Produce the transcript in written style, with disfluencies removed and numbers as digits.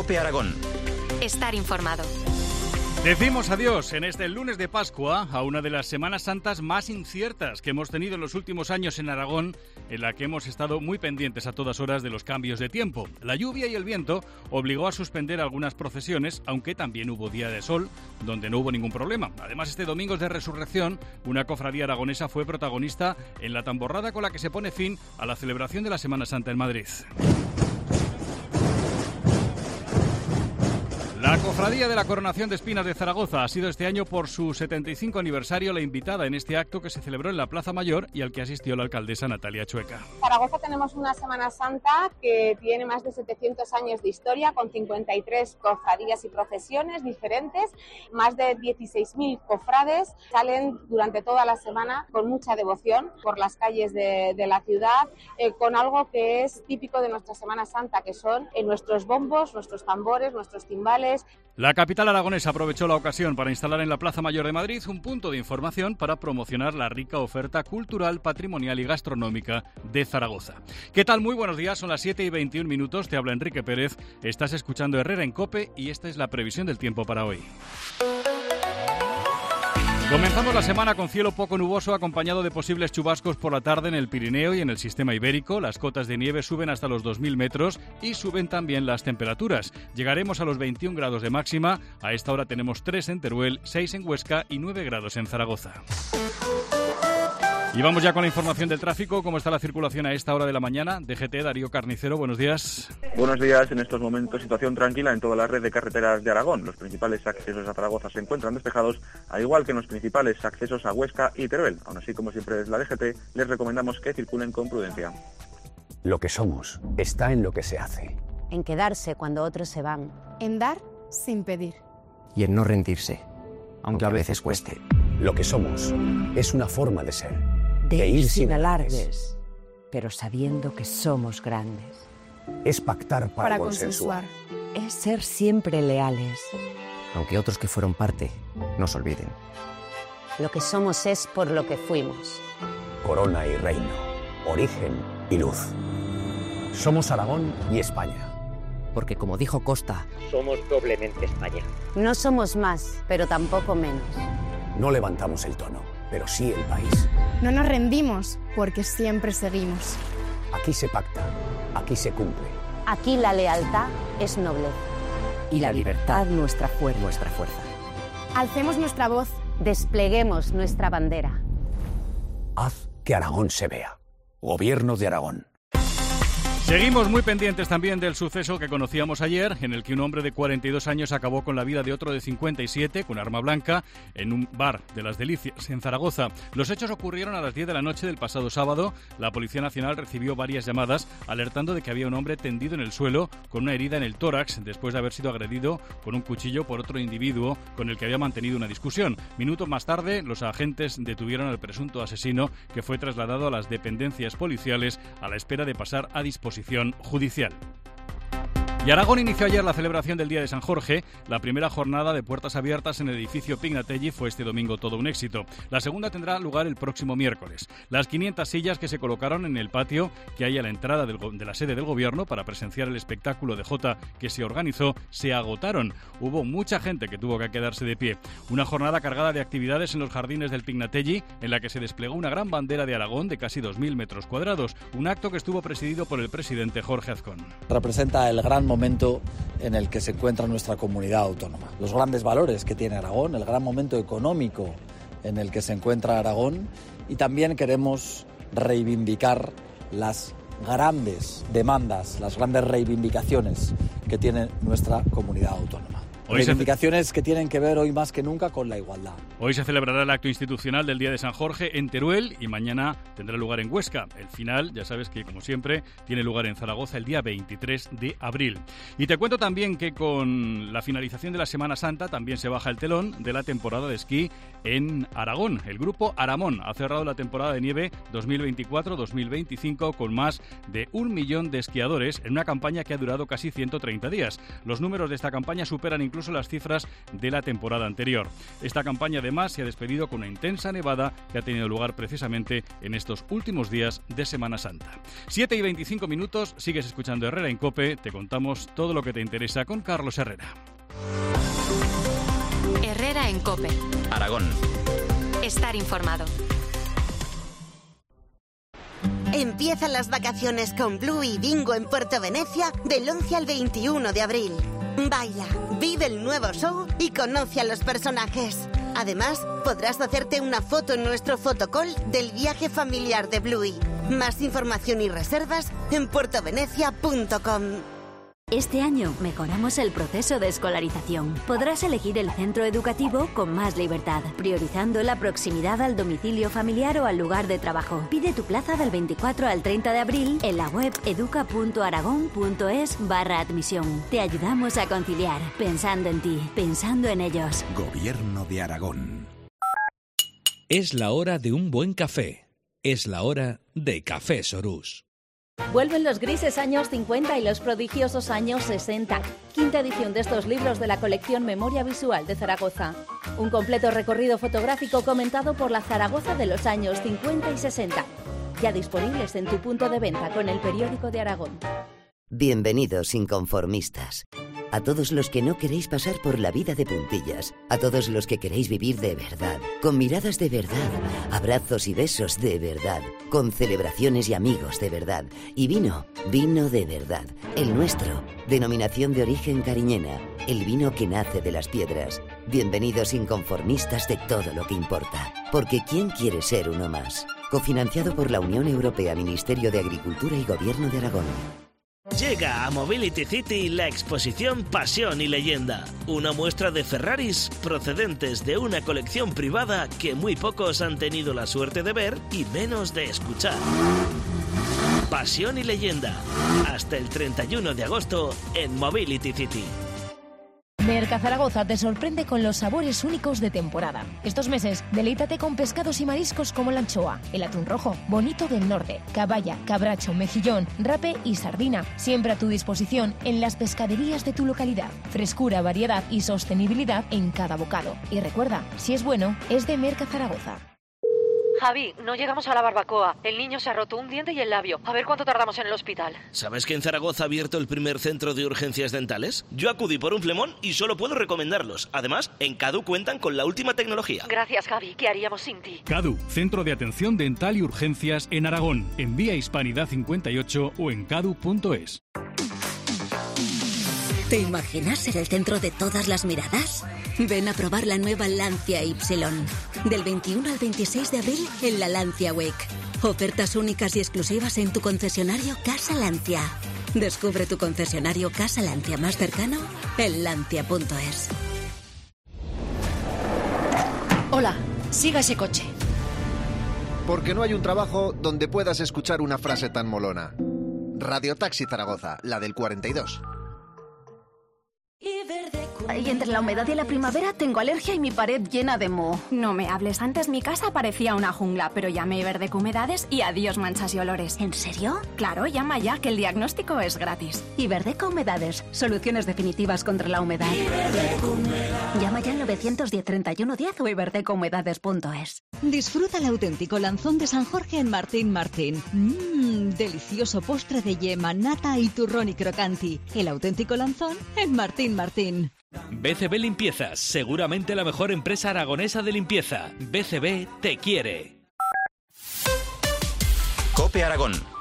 COPE Aragón. Estar informado. Decimos adiós en este lunes de Pascua a una de las Semanas Santas más inciertas que hemos tenido en los últimos años en Aragón, en la que hemos estado muy pendientes a todas horas de los cambios de tiempo. La lluvia y el viento obligó a suspender algunas procesiones, aunque también hubo día de sol, donde no hubo ningún problema. Además, este domingo de Resurrección, una cofradía aragonesa fue protagonista en la tamborrada con la que se pone fin a la celebración de la Semana Santa en Madrid. La Cofradía de la Coronación de Espinas de Zaragoza ha sido este año, por su 75 aniversario, la invitada en este acto que se celebró en la Plaza Mayor y al que asistió la alcaldesa Natalia Chueca. En Zaragoza tenemos una Semana Santa que tiene más de 700 años de historia, con 53 cofradías y procesiones diferentes. Más de 16.000 cofrades salen durante toda la semana con mucha devoción por las calles de la ciudad, con algo que es típico de nuestra Semana Santa, que son nuestros bombos, nuestros tambores, nuestros timbales. La capital aragonesa aprovechó la ocasión para instalar en la Plaza Mayor de Madrid un punto de información para promocionar la rica oferta cultural, patrimonial y gastronómica de Zaragoza. ¿Qué tal? Muy buenos días, son las 7:21, te habla Enrique Pérez, estás escuchando Herrera en COPE y esta es la previsión del tiempo para hoy. Comenzamos la semana con cielo poco nuboso, acompañado de posibles chubascos por la tarde en el Pirineo y en el sistema ibérico. Las cotas de nieve suben hasta los 2.000 metros y suben también las temperaturas. Llegaremos a los 21 grados de máxima. A esta hora tenemos 3 en Teruel, 6 en Huesca y 9 grados en Zaragoza. Y vamos ya con la información del tráfico. ¿Cómo está la circulación a esta hora de la mañana? DGT, Darío Carnicero, buenos días. Buenos días. En estos momentos situación tranquila en toda la red de carreteras de Aragón. Los principales accesos a Zaragoza se encuentran despejados, al igual que en los principales accesos a Huesca y Teruel. Aún así, como siempre es la DGT, les recomendamos que circulen con prudencia. Lo que somos está en lo que se hace. En quedarse cuando otros se van. En dar sin pedir. Y en no rendirse, aunque a veces cueste. Lo que somos es una forma de ser. De ir sin alardes, pero sabiendo que somos grandes. Es pactar para consensuar. Es ser siempre leales. Aunque otros que fueron parte nos olviden. Lo que somos es por lo que fuimos. Corona y reino, origen y luz. Somos Aragón y España. Porque como dijo Costa, somos doblemente España. No somos más, pero tampoco menos. No levantamos el tono, pero sí el país. No nos rendimos, porque siempre seguimos. Aquí se pacta, aquí se cumple. Aquí la lealtad es nobleza. Y la libertad nuestra fuerza. Alcemos nuestra voz. Despleguemos nuestra bandera. Haz que Aragón se vea. Gobierno de Aragón. Seguimos muy pendientes también del suceso que conocíamos ayer, en el que un hombre de 42 años acabó con la vida de otro de 57 con arma blanca en un bar de Las Delicias, en Zaragoza. Los hechos ocurrieron a las 10 de la noche del pasado sábado. La Policía Nacional recibió varias llamadas alertando de que había un hombre tendido en el suelo con una herida en el tórax después de haber sido agredido con un cuchillo por otro individuo con el que había mantenido una discusión. Minutos más tarde, los agentes detuvieron al presunto asesino, que fue trasladado a las dependencias policiales a la espera de pasar a disposición judicial. Y Aragón inició ayer la celebración del Día de San Jorge. La primera jornada de puertas abiertas en el edificio Pignatelli fue este domingo todo un éxito. La segunda tendrá lugar el próximo miércoles. Las 500 sillas que se colocaron en el patio que hay a la entrada de la sede del gobierno para presenciar el espectáculo de jota que se organizó se agotaron. Hubo mucha gente que tuvo que quedarse de pie. Una jornada cargada de actividades en los jardines del Pignatelli, en la que se desplegó una gran bandera de Aragón de casi 2.000 metros cuadrados. Un acto que estuvo presidido por el presidente Jorge Azcón. Representa el gran momento en el que se encuentra nuestra comunidad autónoma. Los grandes valores que tiene Aragón, el gran momento económico en el que se encuentra Aragón, y también queremos reivindicar las grandes demandas, las grandes reivindicaciones que tiene nuestra comunidad autónoma. Reivindicaciones que tienen que ver hoy más que nunca con la igualdad. Hoy se celebrará el acto institucional del Día de San Jorge en Teruel y mañana tendrá lugar en Huesca. El final, ya sabes que como siempre, tiene lugar en Zaragoza el día 23 de abril. Y te cuento también que con la finalización de la Semana Santa también se baja el telón de la temporada de esquí en Aragón. El grupo Aramón ha cerrado la temporada de nieve 2024-2025 con más de 1 millón de esquiadores en una campaña que ha durado casi 130 días. Los números de esta campaña superan incluso incluso las cifras de la temporada anterior. Esta campaña además se ha despedido con una intensa nevada que ha tenido lugar precisamente en estos últimos días de Semana Santa. 7:25 minutos, sigues escuchando Herrera en COPE, te contamos todo lo que te interesa con Carlos Herrera. Herrera en COPE. Aragón. Estar informado. Empiezan las vacaciones con Blue y Bingo en Puerto Venecia del 11 al 21 de abril. Baila, vive el nuevo show y conoce a los personajes. Además, podrás hacerte una foto en nuestro fotocall del viaje familiar de Bluey. Más información y reservas en puertovenecia.com. Este año mejoramos el proceso de escolarización. Podrás elegir el centro educativo con más libertad, priorizando la proximidad al domicilio familiar o al lugar de trabajo. Pide tu plaza del 24 al 30 de abril en la web educa.aragón.es/admisión. Te ayudamos a conciliar, pensando en ti, pensando en ellos. Gobierno de Aragón. Es la hora de un buen café. Es la hora de Café Sorús. Vuelven los grises años 50 y los prodigiosos años 60. Quinta edición de estos libros de la colección Memoria Visual de Zaragoza. Un completo recorrido fotográfico comentado por la Zaragoza de los años 50 y 60. Ya disponibles en tu punto de venta con el Periódico de Aragón. Bienvenidos inconformistas. A todos los que no queréis pasar por la vida de puntillas, a todos los que queréis vivir de verdad, con miradas de verdad, abrazos y besos de verdad, con celebraciones y amigos de verdad, y vino de verdad, el nuestro, denominación de origen cariñena, el vino que nace de las piedras. Bienvenidos inconformistas de todo lo que importa, porque ¿quién quiere ser uno más? Cofinanciado por la Unión Europea, Ministerio de Agricultura y Gobierno de Aragón. Llega a Mobility City la exposición Pasión y Leyenda, una muestra de Ferraris procedentes de una colección privada que muy pocos han tenido la suerte de ver y menos de escuchar. Pasión y Leyenda, hasta el 31 de agosto en Mobility City. Merca Zaragoza te sorprende con los sabores únicos de temporada. Estos meses, deleítate con pescados y mariscos como la anchoa, el atún rojo, bonito del norte, caballa, cabracho, mejillón, rape y sardina, siempre a tu disposición en las pescaderías de tu localidad. Frescura, variedad y sostenibilidad en cada bocado. Y recuerda, si es bueno, es de Merca Zaragoza. Javi, no llegamos a la barbacoa. El niño se ha roto un diente y el labio. A ver cuánto tardamos en el hospital. ¿Sabes que en Zaragoza ha abierto el primer centro de urgencias dentales? Yo acudí por un flemón y solo puedo recomendarlos. Además, en CADU cuentan con la última tecnología. Gracias, Javi. ¿Qué haríamos sin ti? CADU, Centro de Atención Dental y Urgencias en Aragón. En Vía Hispanidad 58 o en cadu.es. ¿Te imaginas ser el centro de todas las miradas? Ven a probar la nueva Lancia Y. Del 21 al 26 de abril en la Lancia Week. Ofertas únicas y exclusivas en tu concesionario Casa Lancia. Descubre tu concesionario Casa Lancia más cercano en lancia.es. Hola, siga ese coche. Porque no hay un trabajo donde puedas escuchar una frase tan molona. Radio Taxi Zaragoza, la del 42. Y entre la humedad y la primavera tengo alergia y mi pared llena de moho. No me hables, antes mi casa parecía una jungla, pero llamé Iberdeco Humedades y adiós manchas y olores. ¿En serio? Claro, llama ya, que el diagnóstico es gratis. Iberdeco Humedades, soluciones definitivas contra la humedad. Llama ya al 910-3110 o iberdecohumedades.es. Disfruta el auténtico lanzón de San Jorge en Martín Martín. Delicioso postre de yema, nata y turrón y crocanti. El auténtico lanzón en Martín Martín. BCB Limpiezas, seguramente la mejor empresa aragonesa de limpieza. BCB te quiere. COPE Aragón.